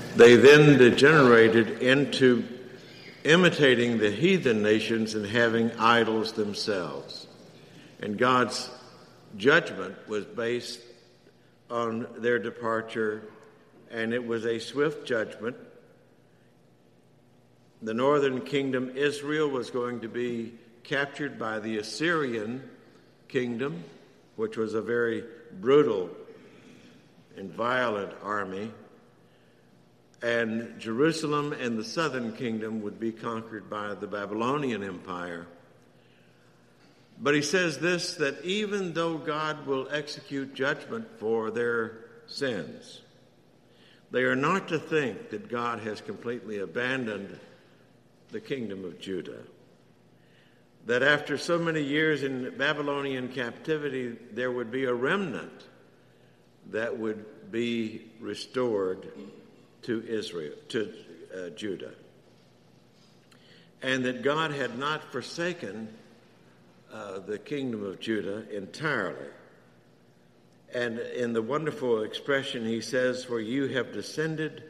They then degenerated into imitating the heathen nations and having idols themselves. And God's judgment was based on their departure, and it was a swift judgment. The northern kingdom, Israel, was going to be captured by the Assyrian kingdom, which was a very brutal and violent army. And Jerusalem and the southern kingdom would be conquered by the Babylonian Empire. But he says this, that even though God will execute judgment for their sins, they are not to think that God has completely abandoned the kingdom of Judah. That after so many years in Babylonian captivity, there would be a remnant that would be restored to Israel, to Judah. And that God had not forsaken the kingdom of Judah entirely. And in the wonderful expression he says, "For you have descended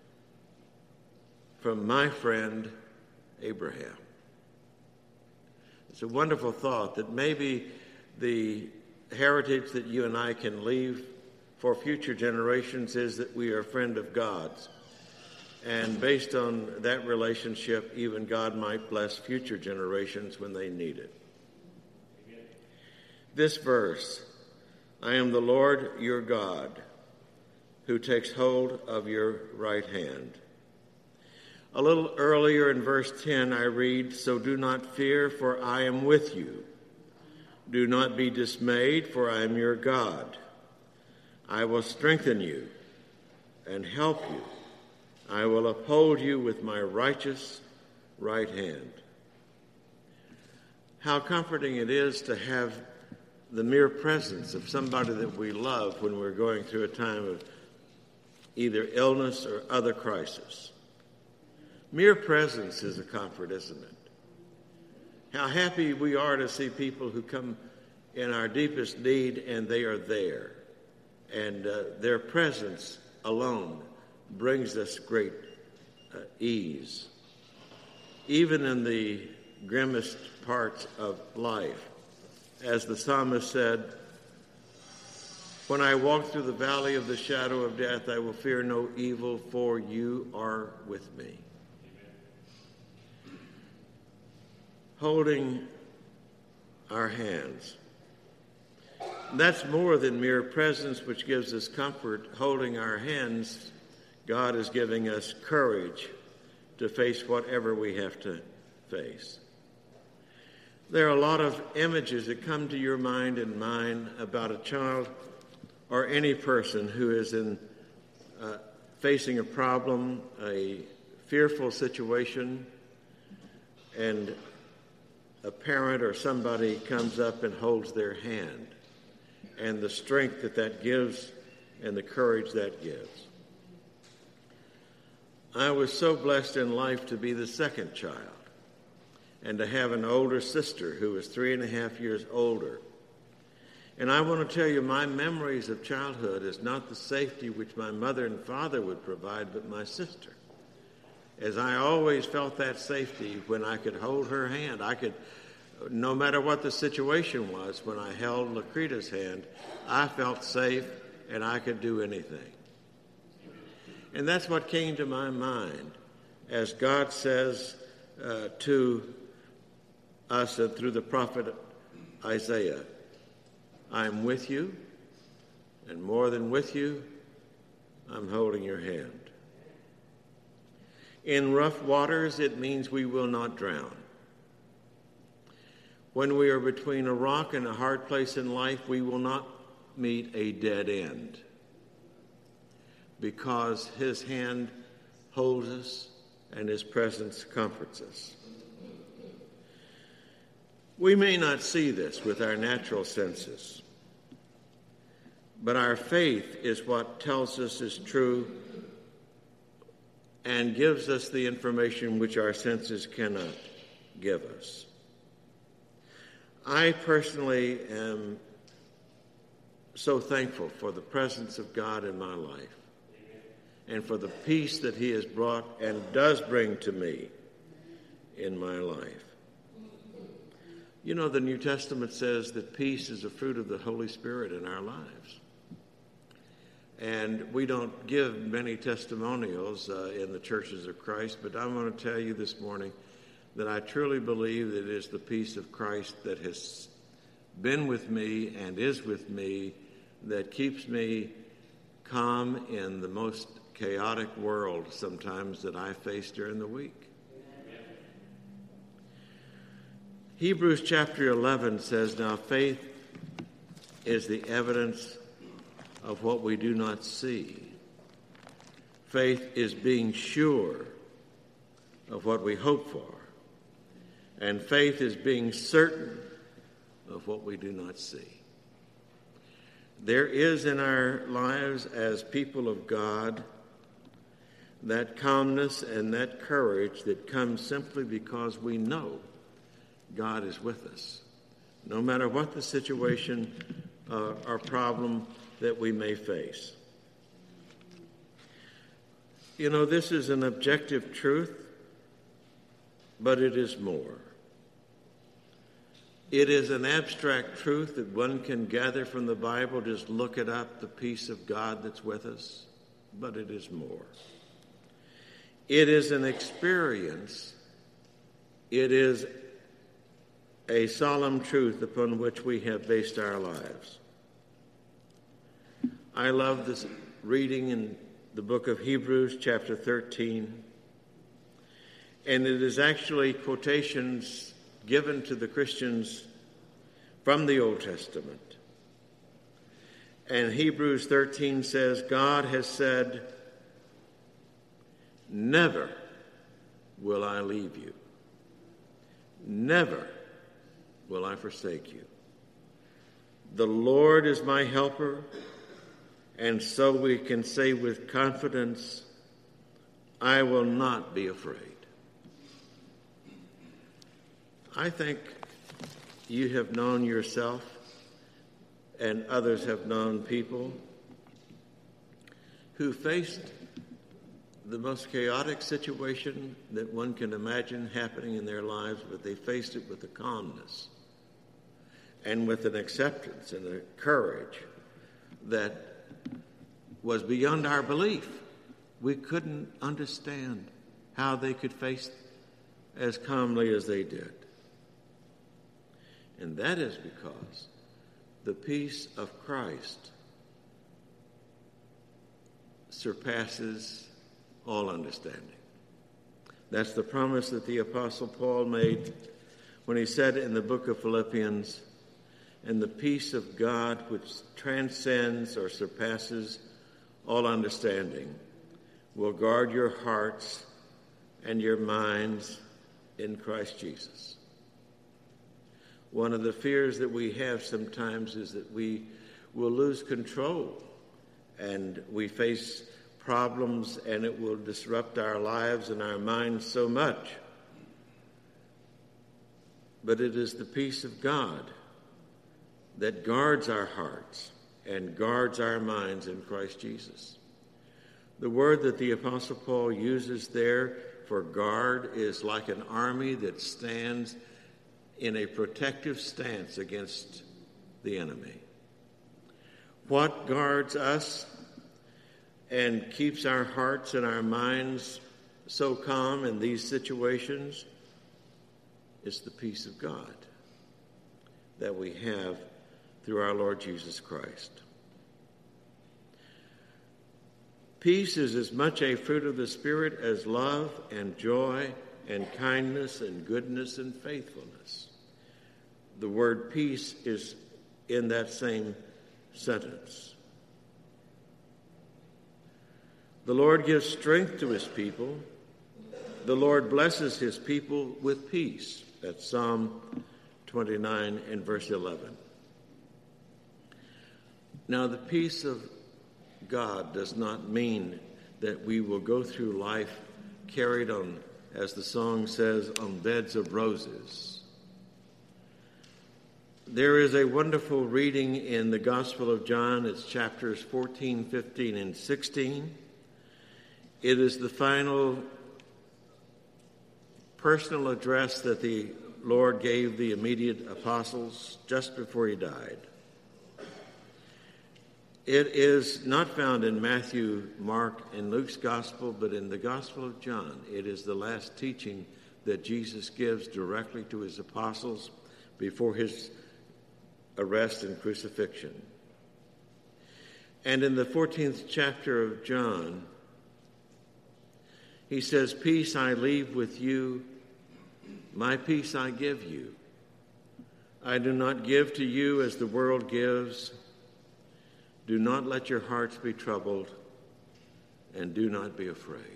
from my friend Abraham." It's a wonderful thought that maybe the heritage that you and I can leave for future generations is that we are a friend of God's. And based on that relationship, even God might bless future generations when they need it. This verse, "I am the Lord your God, who takes hold of your right hand." A little earlier in verse 10, I read, "So do not fear, for I am with you. Do not be dismayed, for I am your God. I will strengthen you and help you. I will uphold you with my righteous right hand." How comforting it is to have the mere presence of somebody that we love when we're going through a time of either illness or other crisis. Mere presence is a comfort, isn't it? How happy we are to see people who come in our deepest need and they are there. And their presence alone brings us great ease. Even in the grimmest parts of life, as the psalmist said, "When I walk through the valley of the shadow of death, I will fear no evil, for you are with me." Holding our hands. That's more than mere presence, which gives us comfort. Holding our hands, God is giving us courage to face whatever we have to face. There are a lot of images that come to your mind and mine about a child or any person who is facing a problem, a fearful situation, and a parent or somebody comes up and holds their hand, and the strength that gives and the courage that gives. I was so blessed in life to be the second child and to have an older sister who was 3.5 years older. And I want to tell you, my memories of childhood is not the safety which my mother and father would provide, but my sister. As I always felt that safety when I could hold her hand. No matter what the situation was, when I held Lakrita's hand, I felt safe and I could do anything. And that's what came to my mind as God says to us through the prophet Isaiah, "I'm with you, and more than with you, I'm holding your hand." In rough waters, it means we will not drown. When we are between a rock and a hard place in life, we will not meet a dead end, because his hand holds us and his presence comforts us. We may not see this with our natural senses, but our faith is what tells us is true and gives us the information which our senses cannot give us. I personally am so thankful for the presence of God in my life and for the peace that he has brought and does bring to me in my life. You know, the New Testament says that peace is a fruit of the Holy Spirit in our lives. And we don't give many testimonials in the churches of Christ, but I'm going to tell you this morning that I truly believe that it is the peace of Christ that has been with me and is with me that keeps me calm in the most chaotic world sometimes that I face during the week. Hebrews chapter 11 says, "Now faith is the evidence of what we do not see. Faith is being sure of what we hope for. And faith is being certain of what we do not see." There is in our lives as people of God that calmness and that courage that comes simply because we know God is with us, no matter what the situation or problem that we may face. You know, this is an objective truth, but it is more. It is an abstract truth that one can gather from the Bible, just look it up, the peace of God that's with us, but it is more. It is an experience. It is a solemn truth upon which we have based our lives. I love this reading in the book of Hebrews, chapter 13, and it is actually quotations given to the Christians from the Old Testament. And Hebrews 13 says, God has said, "Never will I leave you. Never will I forsake you. The Lord is my helper." And so we can say with confidence, "I will not be afraid." I think you have known yourself and others have known people who faced the most chaotic situation that one can imagine happening in their lives, but they faced it with a calmness and with an acceptance and a courage that was beyond our belief. We couldn't understand how they could face as calmly as they did. And that is because the peace of Christ surpasses all understanding. That's the promise that the Apostle Paul made when he said in the book of Philippians, "And the peace of God which transcends or surpasses all understanding will guard your hearts and your minds in Christ Jesus." One of the fears that we have sometimes is that we will lose control and we face problems and it will disrupt our lives and our minds so much. But it is the peace of God that guards our hearts and guards our minds in Christ Jesus. The word that the Apostle Paul uses there for guard is like an army that stands in a protective stance against the enemy. What guards us and keeps our hearts and our minds so calm in these situations is the peace of God that we have through our Lord Jesus Christ. Peace is as much a fruit of the Spirit as love and joy and kindness and goodness and faithfulness. The word peace is in that same sentence. The Lord gives strength to his people. The Lord blesses his people with peace. That's Psalm 29 and verse 11. Now, the peace of God does not mean that we will go through life carried on, as the song says, on beds of roses. There is a wonderful reading in the Gospel of John. It's chapters 14, 15, and 16. It is the final personal address that the Lord gave the immediate apostles just before he died. It is not found in Matthew, Mark, and Luke's gospel, but in the Gospel of John. It is the last teaching that Jesus gives directly to his apostles before his arrest and crucifixion. And in the 14th chapter of John, he says, "Peace I leave with you, my peace I give you. I do not give to you as the world gives. Do not let your hearts be troubled, and do not be afraid."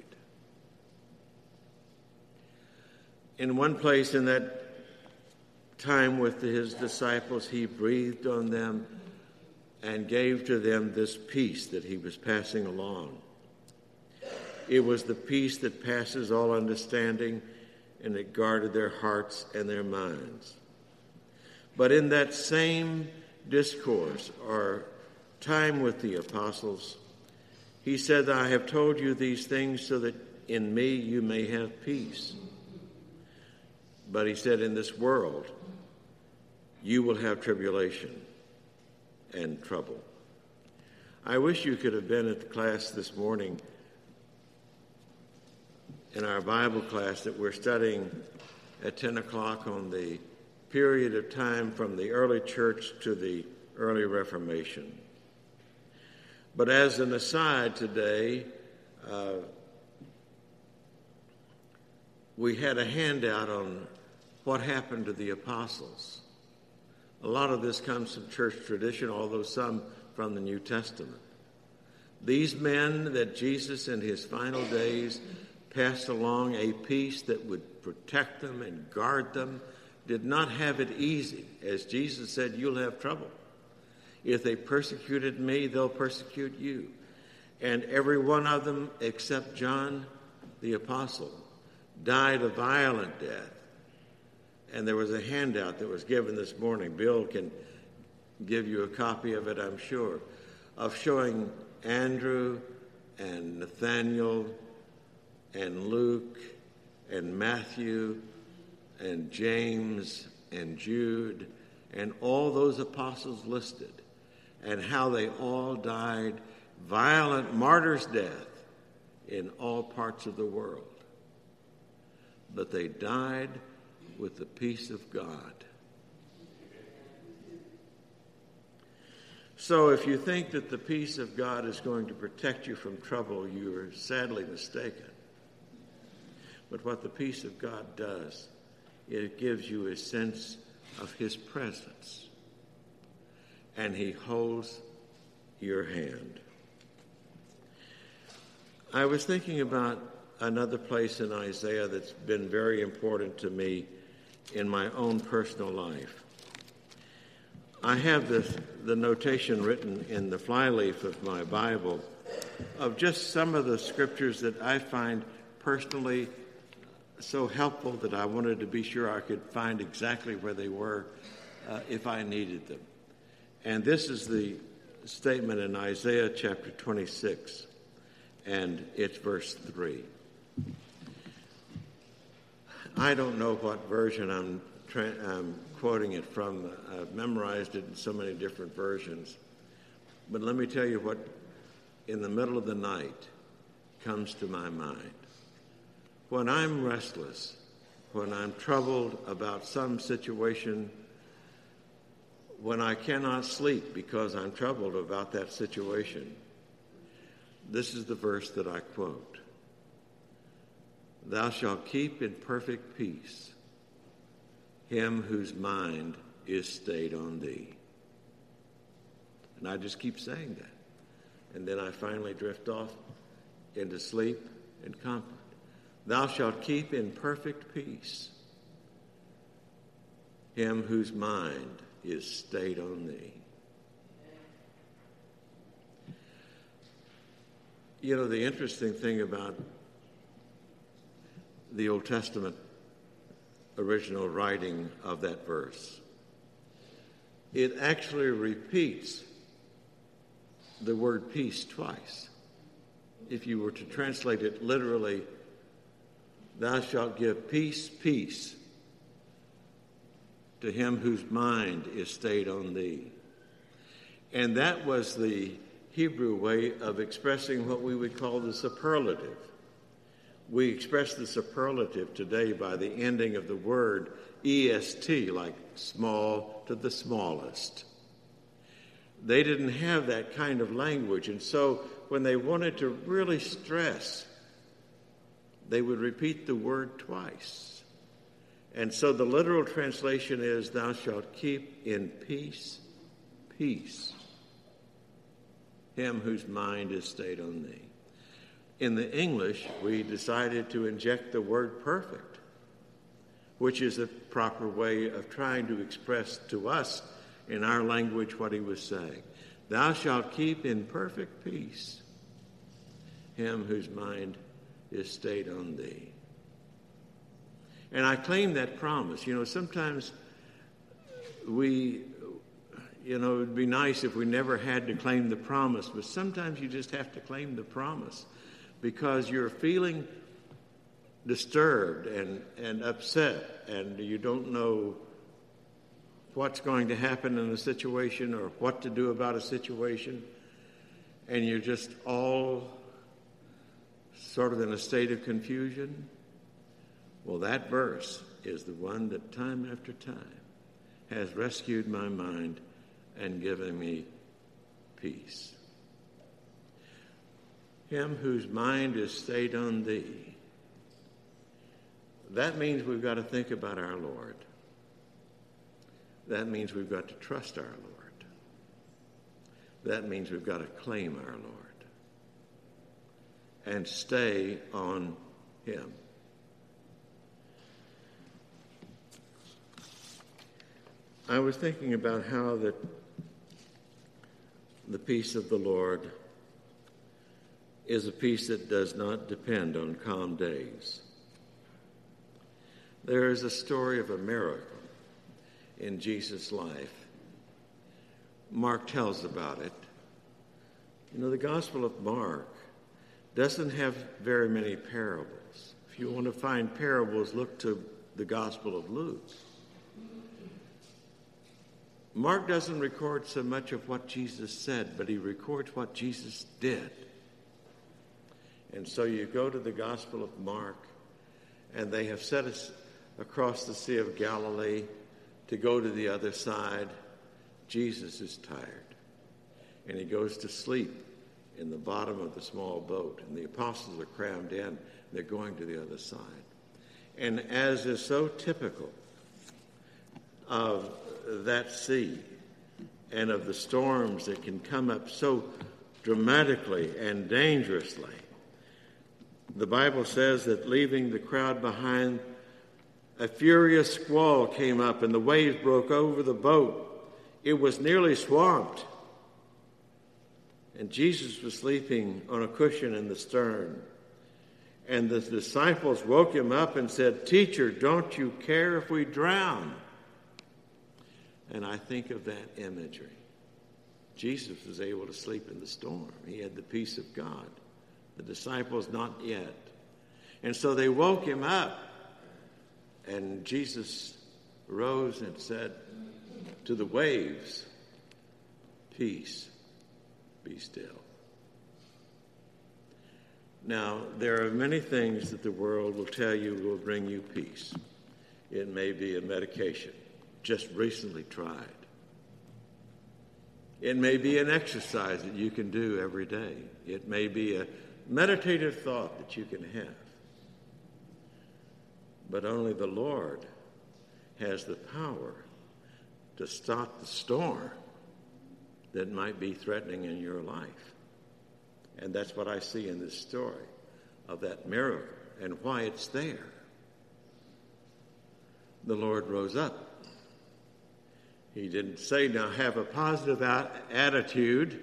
In one place in that time with his disciples, he breathed on them and gave to them this peace that he was passing along. It was the peace that passes all understanding, and it guarded their hearts and their minds. But in that same discourse or time with the apostles, he said, "I have told you these things so that in me you may have peace." But he said, "In this world you will have tribulation and trouble." I wish you could have been at the class this morning, in our Bible class that we're studying at 10 o'clock on the period of time from the early church to the early Reformation. But as an aside today, we had a handout on what happened to the apostles. A lot of this comes from church tradition, although some from the New Testament. These men that Jesus in his final days passed along a peace that would protect them and guard them did not have it easy. As Jesus said, "You'll have trouble. If they persecuted me, they'll persecute you." And every one of them, except John the apostle, died a violent death. And there was a handout that was given this morning. Bill can give you a copy of it, I'm sure, of showing Andrew and Nathaniel and Luke and Matthew and James and Jude and all those apostles listed, and how they all died violent martyrs' death in all parts of the world. But they died with the peace of God. So if you think that the peace of God is going to protect you from trouble, you are sadly mistaken. But what the peace of God does, it gives you a sense of his presence, and he holds your hand. I was thinking about another place in Isaiah that's been very important to me in my own personal life. I have the notation written in the flyleaf of my Bible of just some of the scriptures that I find personally so helpful that I wanted to be sure I could find exactly where they were if I needed them. And this is the statement in Isaiah chapter 26, and it's verse 3. I don't know what version I'm quoting it from. I've memorized it in so many different versions. But let me tell you what, in the middle of the night, comes to my mind. When I'm restless, when I'm troubled about some situation, when I cannot sleep because I'm troubled about that situation, this is the verse that I quote. "Thou shalt keep in perfect peace him whose mind is stayed on thee." And I just keep saying that. And then I finally drift off into sleep and comfort. "Thou shalt keep in perfect peace him whose mind is stayed on thee." You know, the interesting thing about the Old Testament original writing of that verse, it actually repeats the word peace twice. if you were to translate it literally, thou shalt give peace, peace to him whose mind is stayed on thee. And that was the Hebrew way of expressing what we would call the superlative. We express the superlative today by the ending of the word est, like small to the smallest. They didn't have that kind of language, and so when they wanted to really stress, they would repeat the word twice. And so the literal translation is, thou shalt keep in peace, peace, him whose mind is stayed on thee. In the English, we decided to inject the word perfect, which is a proper way of trying to express to us in our language what he was saying. Thou shalt keep in perfect peace him whose mind is stayed on thee. And I claim that promise. Sometimes it'd be nice if we never had to claim the promise, but sometimes you just have to claim the promise because you're feeling disturbed and upset, and you don't know what's going to happen in a situation or what to do about a situation, and you're just all sort of in a state of confusion. Well, that verse is the one that time after time has rescued my mind and given me peace. Him whose mind is stayed on thee. That means we've got to think about our Lord. That means we've got to trust our Lord. That means we've got to claim our Lord and stay on him. I was thinking about how the peace of the Lord is a peace that does not depend on calm days. There is a story of a miracle in Jesus' life. Mark tells about it. The Gospel of Mark doesn't have very many parables. If you want to find parables, look to the Gospel of Luke. Mark doesn't record so much of what Jesus said, but he records what Jesus did. And so you go to the Gospel of Mark, and they have set us across the Sea of Galilee to go to the other side. Jesus is tired, and he goes to sleep in the bottom of the small boat, and the apostles are crammed in. They're going to the other side. And as is so typical of that sea and of the storms that can come up so dramatically and dangerously, the Bible says that leaving the crowd behind, a furious squall came up and the waves broke over the boat. It was nearly swamped. And Jesus was sleeping on a cushion in the stern. And the disciples woke him up and said, "Teacher, don't you care if we drown?" And I think of that imagery. Jesus was able to sleep in the storm. He had the peace of God. The disciples not yet. And so they woke him up. And Jesus rose and said to the waves, "Peace, be still." Now, there are many things that the world will tell you will bring you peace. It may be a medication just recently tried. It may be an exercise that you can do every day. It may be a meditative thought that you can have. But only the Lord has the power to stop the storm that might be threatening in your life. And that's what I see in this story of that miracle and why it's there. The Lord rose up. He didn't say, now have a positive attitude.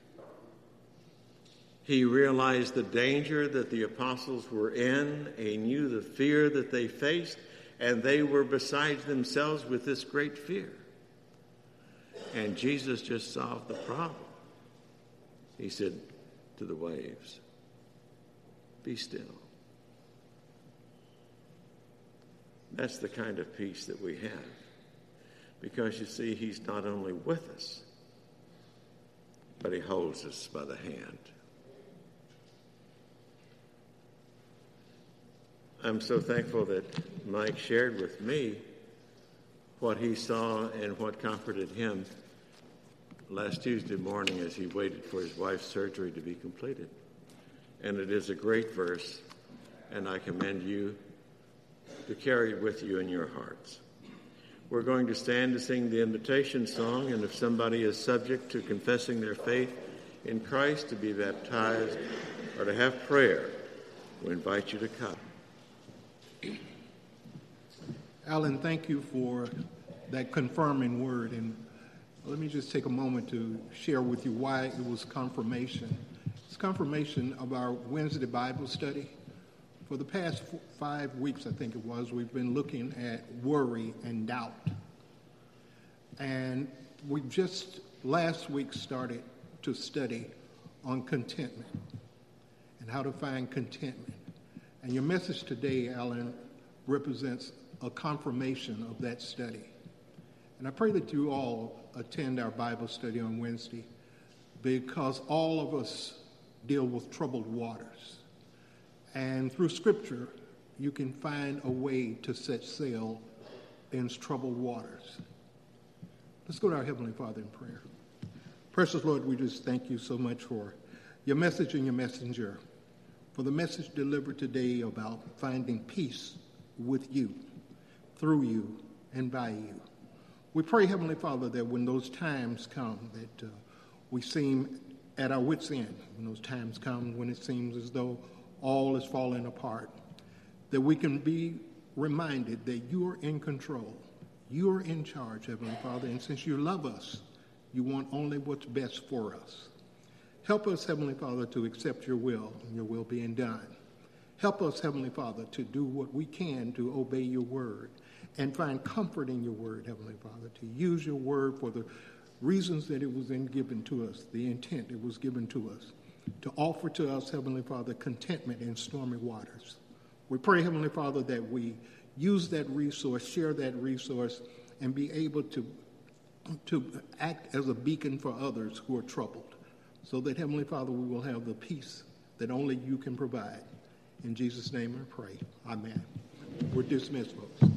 He realized the danger that the apostles were in. He knew the fear that they faced, and they were beside themselves with this great fear. And Jesus just solved the problem. He said to the waves, be still. That's the kind of peace that we have. Because you see, he's not only with us, but he holds us by the hand. I'm so thankful that Mike shared with me what he saw and what comforted him last Tuesday morning as he waited for his wife's surgery to be completed. And it is a great verse, and I commend you to carry it with you in your hearts. We're going to stand to sing the invitation song, and if somebody is subject to confessing their faith in Christ, to be baptized, or to have prayer, we invite you to come. Alan, thank you for that confirming word. And let me just take a moment to share with you why it was confirmation. It's confirmation of our Wednesday Bible study. For the past 5 weeks, I think it was, we've been looking at worry and doubt. And we just last week started to study on contentment and how to find contentment. And your message today, Alan, represents a confirmation of that study. And I pray that you all attend our Bible study on Wednesday, because all of us deal with troubled waters. And through Scripture, you can find a way to set sail in troubled waters. Let's go to our Heavenly Father in prayer. Precious Lord, we just thank you so much for your message and your messenger, for the message delivered today about finding peace with you, through you, and by you. We pray, Heavenly Father, that when those times come that we seem at our wits' end, when those times come when it seems as though all is falling apart, that we can be reminded that you are in control. You are in charge, Heavenly Father, and since you love us, you want only what's best for us. Help us, Heavenly Father, to accept your will and your will being done. Help us, Heavenly Father, to do what we can to obey your word and find comfort in your word, Heavenly Father, to use your word for the reasons that it was given to us, the intent it was given to us, to offer to us, Heavenly Father, contentment in stormy waters. We pray, Heavenly Father, that we use that resource, share that resource, and be able to act as a beacon for others who are troubled, so that, Heavenly Father, we will have the peace that only you can provide. In Jesus' name I pray. Amen. We're dismissed, folks.